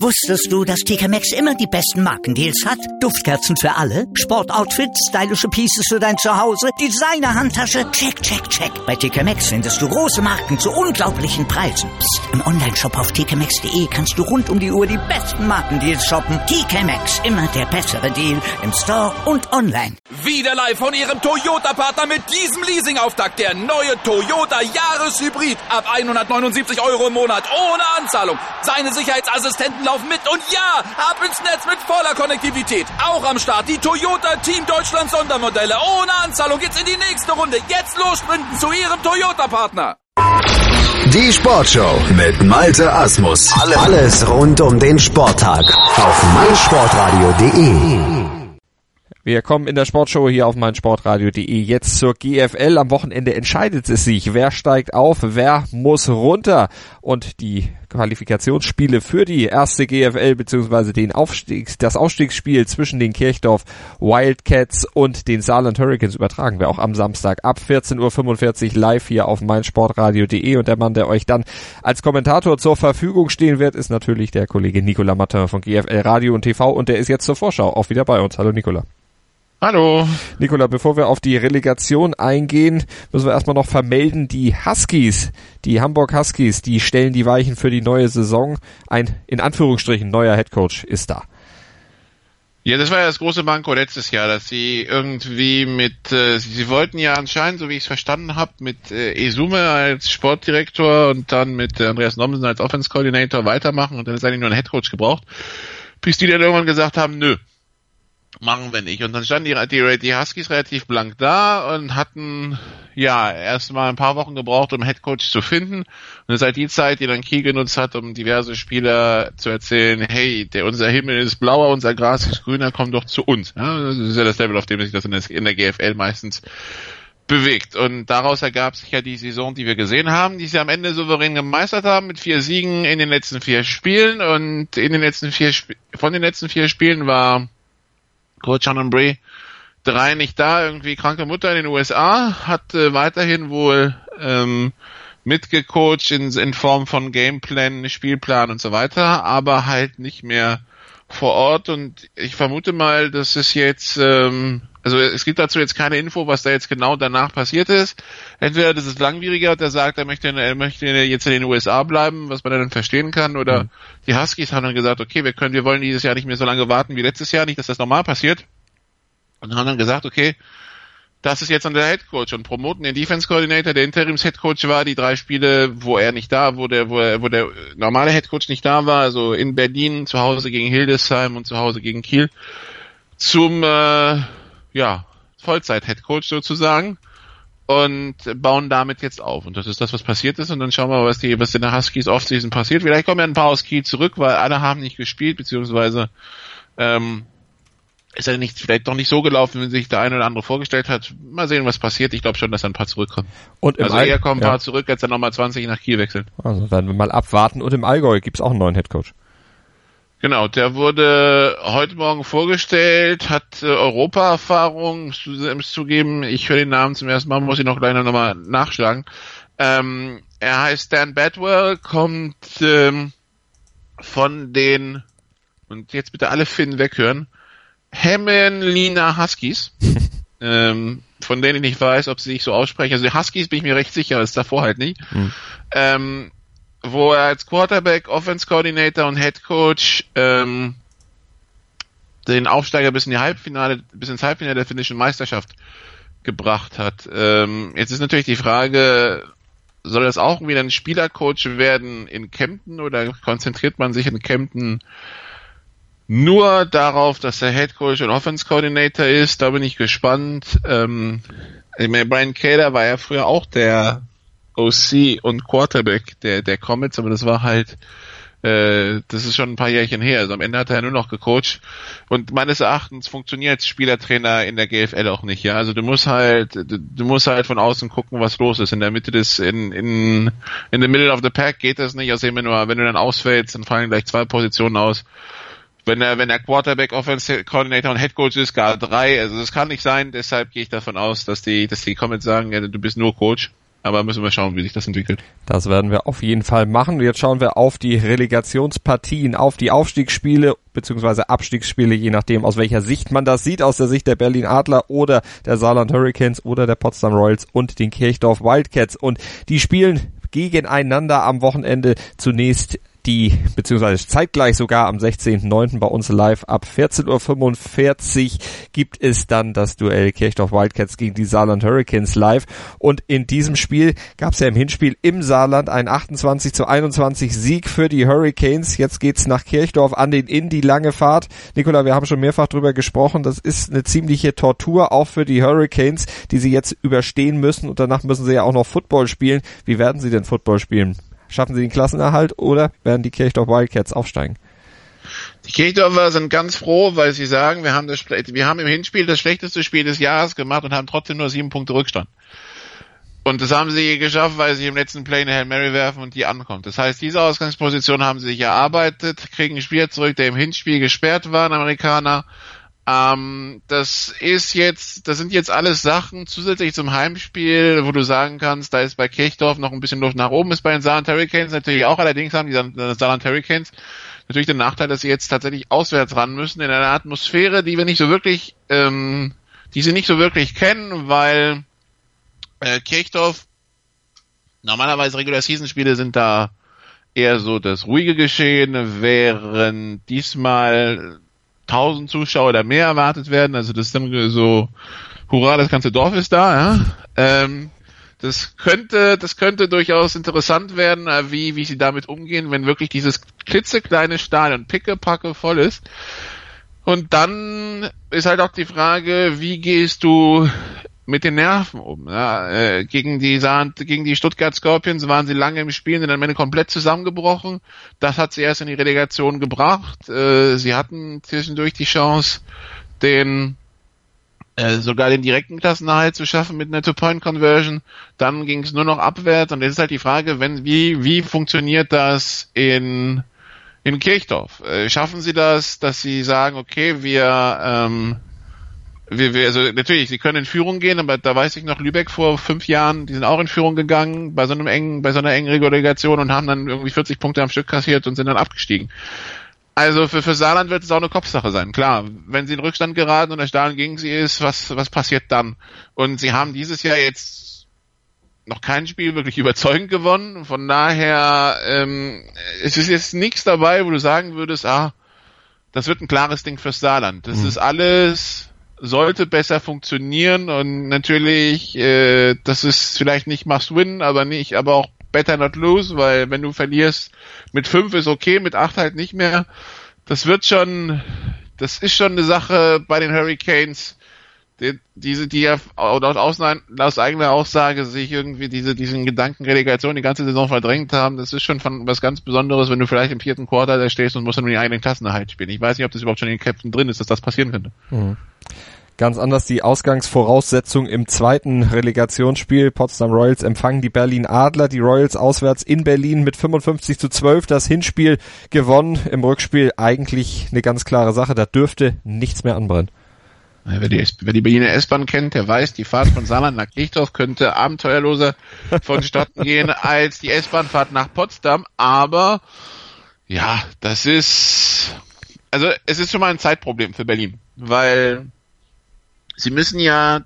Wusstest du, dass TK Maxx immer die besten Markendeals hat? Duftkerzen für alle, Sportoutfits, stylische Pieces für dein Zuhause, Designer-Handtasche, check, check, check. Bei TK Maxx findest du große Marken zu unglaublichen Preisen. Psst. Im Onlineshop auf tkmaxx.de kannst du rund um die Uhr die besten Markendeals shoppen. TK Maxx, immer der bessere Deal im Store und online. Wieder live von Ihrem Toyota-Partner mit diesem Leasing-Auftakt. Der neue Toyota Jahreshybrid. Ab 179 € im Monat. Ohne Anzahlung. Seine Sicherheitsassistenten laufen mit. Und ja, ab ins Netz mit voller Konnektivität. Auch am Start die Toyota Team Deutschland Sondermodelle. Ohne Anzahlung geht's in die nächste Runde. Jetzt los sprinten zu Ihrem Toyota-Partner. Die Sportshow mit Malte Asmus. Alles rund um den Sporttag auf meinsportradio.de. Wir kommen in der Sportshow hier auf meinsportradio.de jetzt zur GFL. Am Wochenende entscheidet es sich, wer steigt auf, wer muss runter. Und die Qualifikationsspiele für die erste GFL bzw. das Aufstiegsspiel zwischen den Kirchdorf Wildcats und den Saarland Hurricanes übertragen wir auch am Samstag ab 14:45 Uhr live hier auf meinsportradio.de. Und der Mann, der euch dann als Kommentator zur Verfügung stehen wird, ist natürlich der Kollege Nicolas Martin von GFL Radio und TV. Und der ist jetzt zur Vorschau auch wieder bei uns. Hallo Nicolas. Hallo. Nikola, bevor wir auf die Relegation eingehen, müssen wir erstmal noch vermelden, die Huskies, die Hamburg Huskies, die stellen die Weichen für die neue Saison. Ein, in Anführungsstrichen, neuer Headcoach ist da. Ja, das war ja das große Manko letztes Jahr, dass sie irgendwie sie wollten ja anscheinend, so wie ich es verstanden habe, mit Esume als Sportdirektor und dann mit Andreas Nomsen als Offense Coordinator weitermachen und dann ist eigentlich nur ein Headcoach gebraucht, bis die dann irgendwann gesagt haben, nö. Machen wir nicht. Und dann standen die Huskies relativ blank da und hatten ja erst mal ein paar Wochen gebraucht, um Headcoach zu finden. Und das ist halt die Zeit, die dann Kiel genutzt hat, um diverse Spieler zu erzählen, hey, unser Himmel ist blauer, unser Gras ist grüner, komm doch zu uns. Ja, das ist ja das Level, auf dem sich das in der GFL meistens bewegt. Und daraus ergab sich ja die Saison, die wir gesehen haben, die sie am Ende souverän gemeistert haben, mit 4 Siegen in den letzten 4 Spielen. Und von den letzten 4 Spielen war Coach Sean Bray 3 nicht da, irgendwie kranke Mutter in den USA, hat weiterhin wohl mitgecoacht in Form von Gameplan, Spielplan und so weiter, aber halt nicht mehr vor Ort. Und ich vermute mal, dass es jetzt, also es gibt dazu jetzt keine Info, was da jetzt genau danach passiert ist. Entweder das ist langwieriger, der sagt, er möchte jetzt in den USA bleiben, was man dann verstehen kann, oder die Huskies haben dann gesagt, okay, wir wollen dieses Jahr nicht mehr so lange warten wie letztes Jahr, nicht, dass das normal passiert. Und haben dann gesagt, okay, das ist jetzt dann der Headcoach und promoten den Defense Coordinator, der Interims-Headcoach war, die 3 Spiele, wo der normale Headcoach nicht da war, also in Berlin, zu Hause gegen Hildesheim und zu Hause gegen Kiel, zum Vollzeit-Headcoach sozusagen und bauen damit jetzt auf. Und das ist das, was passiert ist. Und dann schauen wir mal, was in der Huskies Offseason passiert. Vielleicht kommen ja ein paar aus Kiel zurück, weil alle haben nicht gespielt, beziehungsweise ist ja vielleicht doch nicht so gelaufen, wie sich der eine oder andere vorgestellt hat. Mal sehen, was passiert. Ich glaube schon, dass ein paar zurückkommen. Und eher kommen ein paar zurück, als dann nochmal 20 nach Kiel wechseln. Also werden wir mal abwarten. Und im Allgäu gibt's auch einen neuen Headcoach. Genau, der wurde heute Morgen vorgestellt, hat Europa-Erfahrung, muss zugeben, ich höre den Namen zum ersten Mal, muss ich noch gleich nochmal nachschlagen. Er heißt Dan Badwell, kommt von den, und jetzt bitte alle Finnen weghören, Hämeenlinna Huskies, von denen ich nicht weiß, ob sie sich so aussprechen. Also die Huskies bin ich mir recht sicher, das davor halt nicht. Wo er als Quarterback, Offense Coordinator und Head Coach den Aufsteiger bis ins Halbfinale der finnischen Meisterschaft gebracht hat. Jetzt ist natürlich die Frage, soll das auch wieder ein Spielercoach werden in Kempten oder konzentriert man sich in Kempten nur darauf, dass er Head Coach und Offense Coordinator ist? Da bin ich gespannt. Ich meine, Brian Kader war ja früher auch der OC und Quarterback der Comets, aber das war halt, das ist schon ein paar Jährchen her. Also am Ende hat er ja nur noch gecoacht. Und meines Erachtens funktioniert als Spielertrainer in der GFL auch nicht, ja. Also du musst halt von außen gucken, was los ist. In der Mitte in the middle of the pack geht das nicht. Also wenn du dann ausfällst, dann fallen gleich 2 Positionen aus. Wenn der Quarterback, Offensive Coordinator und Head Coach ist, gar 3. Also das kann nicht sein. Deshalb gehe ich davon aus, dass die Comets sagen, ja, du bist nur Coach. Aber müssen wir schauen, wie sich das entwickelt. Das werden wir auf jeden Fall machen. Jetzt schauen wir auf die Relegationspartien, auf die Aufstiegsspiele bzw. Abstiegsspiele, je nachdem, aus welcher Sicht man das sieht, aus der Sicht der Berlin Adler oder der Saarland Hurricanes oder der Potsdam Royals und den Kirchdorf Wildcats. Und die spielen gegeneinander am Wochenende zunächst beziehungsweise zeitgleich sogar am 16.09. bei uns live ab 14.45 Uhr gibt es dann das Duell Kirchdorf Wildcats gegen die Saarland Hurricanes live. Und in diesem Spiel gab es ja im Hinspiel im Saarland einen 28-21 Sieg für die Hurricanes. Jetzt geht's nach Kirchdorf an den Inn, die lange Fahrt. Nikola, wir haben schon mehrfach drüber gesprochen. Das ist eine ziemliche Tortur, auch für die Hurricanes, die sie jetzt überstehen müssen. Und danach müssen sie ja auch noch Football spielen. Wie werden sie denn Football spielen? Schaffen sie den Klassenerhalt oder werden die Kirchdorf Wildcats aufsteigen? Die Kirchdorfer sind ganz froh, weil sie sagen, wir haben im Hinspiel das schlechteste Spiel des Jahres gemacht und haben trotzdem nur 7 Punkte Rückstand. Und das haben sie geschafft, weil sie im letzten Play eine Hail Mary werfen und die ankommt. Das heißt, diese Ausgangsposition haben sie sich erarbeitet, kriegen einen Spieler zurück, der im Hinspiel gesperrt war, ein Amerikaner. Das sind jetzt alles Sachen zusätzlich zum Heimspiel, wo du sagen kannst, da ist bei Kirchdorf noch ein bisschen Luft nach oben, ist bei den Saarland Hurricanes natürlich auch, allerdings haben die Saarland Hurricanes natürlich den Nachteil, dass sie jetzt tatsächlich auswärts ran müssen, in einer Atmosphäre, die sie nicht so wirklich kennen, weil Kirchdorf, normalerweise Regular-Season-Spiele sind da eher so das ruhige Geschehen, während diesmal 1000 Zuschauer oder mehr erwartet werden, also das ist dann so, hurra, das ganze Dorf ist da, ja. Das könnte durchaus interessant werden, wie sie damit umgehen, wenn wirklich dieses klitzekleine Stadion pickepacke voll ist. Und dann ist halt auch die Frage, wie gehst du mit den Nerven um? Ja, gegen die Stuttgart Scorpions waren sie lange im Spiel, sind am Ende komplett zusammengebrochen. Das hat sie erst in die Relegation gebracht. Sie hatten zwischendurch die Chance, sogar den direkten Klassenerhalt zu schaffen mit einer Two-Point-Conversion. Dann ging es nur noch abwärts und jetzt ist halt die Frage, wie funktioniert das in Kirchdorf? Schaffen sie das, dass sie sagen, okay, also natürlich, sie können in Führung gehen, aber da weiß ich noch, Lübeck vor 5 Jahren, die sind auch in Führung gegangen bei so einer engen Relegation und haben dann irgendwie 40 Punkte am Stück kassiert und sind dann abgestiegen. Also für Saarland wird es auch eine Kopfsache sein. Klar, wenn sie in Rückstand geraten und der Stadion gegen sie ist, was passiert dann? Und sie haben dieses Jahr jetzt noch kein Spiel wirklich überzeugend gewonnen. Von daher, es ist jetzt nichts dabei, wo du sagen würdest, das wird ein klares Ding fürs Saarland. Das ist alles, sollte besser funktionieren und natürlich, das ist vielleicht nicht must win, aber auch better not lose, weil wenn du verlierst mit 5 ist okay, mit 8 halt nicht mehr. Das ist schon eine Sache bei den Hurricanes, die ja aus eigener Aussage sich irgendwie diesen Gedanken Relegation die ganze Saison verdrängt haben. Das ist schon was ganz Besonderes, wenn du vielleicht im 4. Quarter da stehst und musst dann nur die eigenen Klassenerhalt spielen. Ich weiß nicht, ob das überhaupt schon in den Köpfen drin ist, dass das passieren könnte. Mhm. Ganz anders die Ausgangsvoraussetzung im zweiten Relegationsspiel. Potsdam Royals empfangen die Berlin Adler. Die Royals auswärts in Berlin mit 55-12. Das Hinspiel gewonnen. Im Rückspiel eigentlich eine ganz klare Sache. Da dürfte nichts mehr anbrennen. Wer die Berliner S-Bahn kennt, der weiß, die Fahrt von Saarland nach Kirchdorf könnte abenteuerloser vonstatten gehen als die S-Bahn-Fahrt nach Potsdam. Aber ja, es ist schon mal ein Zeitproblem für Berlin, weil sie müssen ja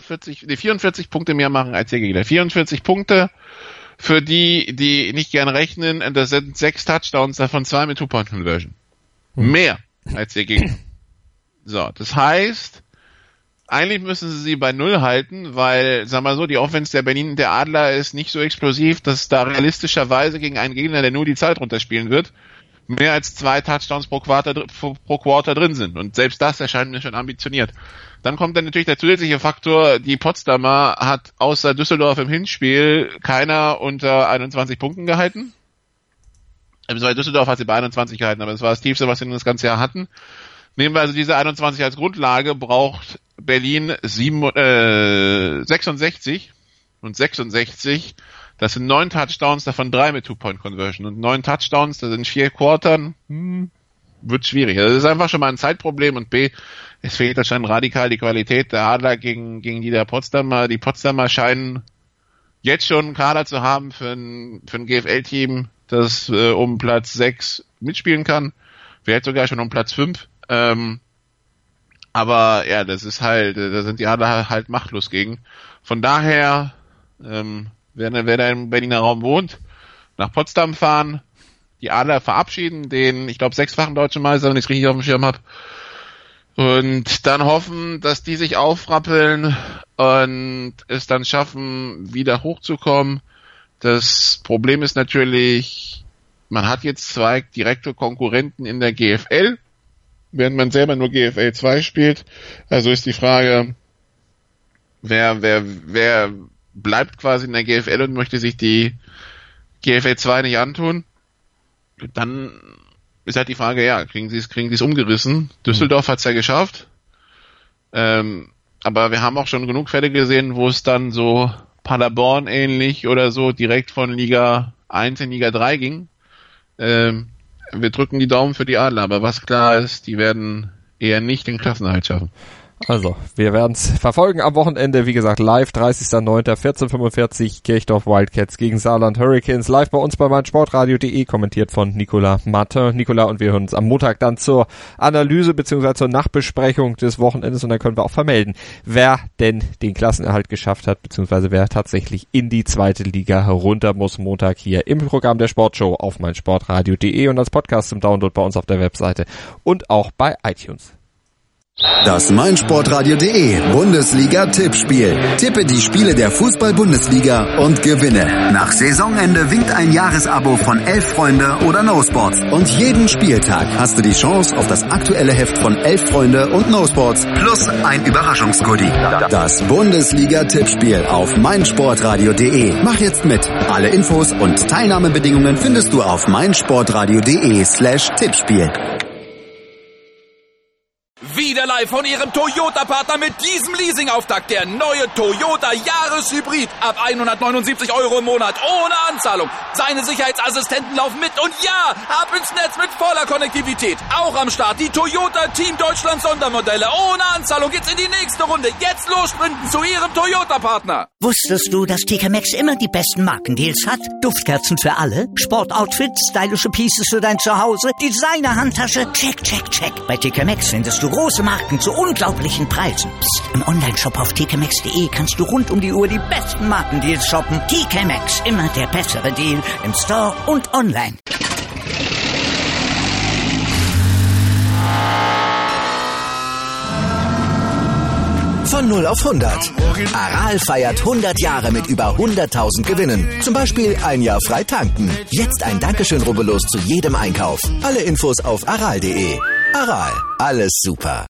44 Punkte mehr machen als ihr Gegner. 44 Punkte, für die nicht gern rechnen, das sind 6 Touchdowns, davon 2 mit Two-Point-Conversion. Mehr als ihr Gegner. So, das heißt, eigentlich müssen sie bei 0 halten, weil, sag mal so, die Offense der Adler ist nicht so explosiv, dass da realistischerweise gegen einen Gegner, der nur die Zeit runterspielen wird, mehr als 2 Touchdowns pro Quarter drin sind. Und selbst das erscheint mir schon ambitioniert. Dann kommt dann natürlich der zusätzliche Faktor, die Potsdamer hat außer Düsseldorf im Hinspiel keiner unter 21 Punkten gehalten. Düsseldorf hat sie bei 21 gehalten, aber das war das Tiefste, was sie das ganze Jahr hatten. Nehmen wir also diese 21 als Grundlage, braucht Berlin 66 und 66. Das sind 9 Touchdowns, davon 3 mit Two-Point-Conversion. Und 9 Touchdowns, das sind 4 Quartern, wird schwierig. Also das ist einfach schon mal ein Zeitproblem und B, es fehlt anscheinend radikal die Qualität der Adler gegen die der Potsdamer. Die Potsdamer scheinen jetzt schon einen Kader zu haben für ein GFL-Team, das um Platz 6 mitspielen kann, vielleicht sogar schon um Platz 5. Aber ja, das ist halt, da sind die Adler halt machtlos gegen. Von daher, wer da im Berliner Raum wohnt, nach Potsdam fahren, die Adler verabschieden, den, ich glaube, 6-fachen deutschen Meister, wenn ich es richtig auf dem Schirm habe, und dann hoffen, dass die sich aufrappeln und es dann schaffen, wieder hochzukommen. Das Problem ist natürlich, man hat jetzt 2 direkte Konkurrenten in der GFL, während man selber nur GFL 2 spielt. Also ist die Frage, wer bleibt quasi in der GFL und möchte sich die GFL 2 nicht antun? Dann ist halt die Frage, ja, kriegen sie es umgerissen? Düsseldorf hat's ja geschafft. Aber wir haben auch schon genug Fälle gesehen, wo es dann so Paderborn ähnlich oder so direkt von Liga 1 in Liga 3 ging. Wir drücken die Daumen für die Adler, aber was klar ist, die werden eher nicht den Klassenerhalt schaffen. Also, wir werden es verfolgen am Wochenende, wie gesagt, live, 30.09., 14:45, Kirchdorf Wildcats gegen Saarland Hurricanes, live bei uns bei meinsportradio.de, kommentiert von Nicolas Martin. Nicolas und wir hören uns am Montag dann zur Analyse bzw. zur Nachbesprechung des Wochenendes und dann können wir auch vermelden, wer denn den Klassenerhalt geschafft hat, bzw. wer tatsächlich in die 2. Liga herunter muss. Montag hier im Programm der Sportshow auf meinsportradio.de und als Podcast zum Download bei uns auf der Webseite und auch bei iTunes. Das meinsportradio.de Bundesliga-Tippspiel. Tippe die Spiele der Fußball-Bundesliga und gewinne. Nach Saisonende winkt ein Jahresabo von 11 Freunde oder NoSports. Und jeden Spieltag hast du die Chance auf das aktuelle Heft von 11 Freunde und NoSports plus ein Überraschungsgoodie. Das Bundesliga-Tippspiel auf meinsportradio.de. Mach jetzt mit. Alle Infos und Teilnahmebedingungen findest du auf meinsportradio.de/Tippspiel. Wieder live von Ihrem Toyota-Partner mit diesem Leasing-Auftakt. Der neue Toyota Jahreshybrid. Ab 179 € im Monat. Ohne Anzahlung. Seine Sicherheitsassistenten laufen mit. Und ja, ab ins Netz mit voller Konnektivität. Auch am Start die Toyota Team Deutschland Sondermodelle. Ohne Anzahlung geht's in die nächste Runde. Jetzt los sprinten zu Ihrem Toyota-Partner. Wusstest du, dass TK Maxx immer die besten Markendeals hat? Duftkerzen für alle, Sportoutfits, stylische Pieces für dein Zuhause, Designer-Handtasche, check, check, check. Bei TK Maxx findest du große Marken zu unglaublichen Preisen. Psst. Im Onlineshop auf tkmaxx.de kannst du rund um die Uhr die besten Markendeals shoppen. TK Maxx, immer der bessere Deal im Store und online. Von 0 auf 100. Aral feiert 100 Jahre mit über 100.000 Gewinnen. Zum Beispiel ein Jahr frei tanken. Jetzt ein Dankeschön, rubbellos zu jedem Einkauf. Alle Infos auf aral.de. Aral, alles super.